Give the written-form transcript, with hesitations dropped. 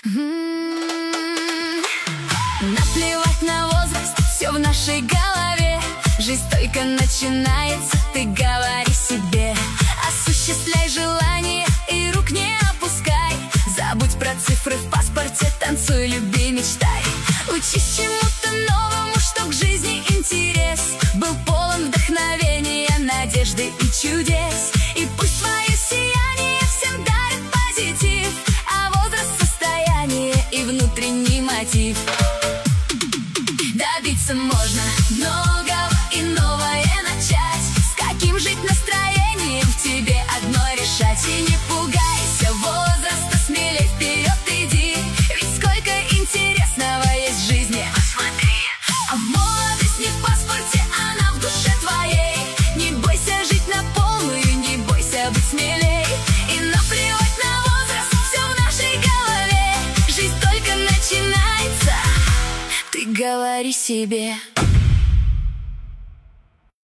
Наплевать на возраст, все в нашей голове. Жизнь только начинается, ты говори себе. Осуществляй желания и рук не опускай. Забудь про цифры в паспорте, танцуй, люби, мечтай. Учись чему-то новому, что к жизни интерес. Был полон вдохновения, надежды и чудес. И пусть твое сияние всем дарит позитив, а возраст — состояние и внутренний мотив. Добиться можно многого и новое начать. С каким жить настроением тебе одной решать. И не пугайся возраста, смелей вперед иди. Ведь сколько интересного есть в жизни. Посмотри, а молодость не в паспорте, она в душе твоей. Не бойся жить на полную, не бойся быть смелей. И наплевать на возраст, все в нашей голове. Жизнь только начинается, ты говори себе.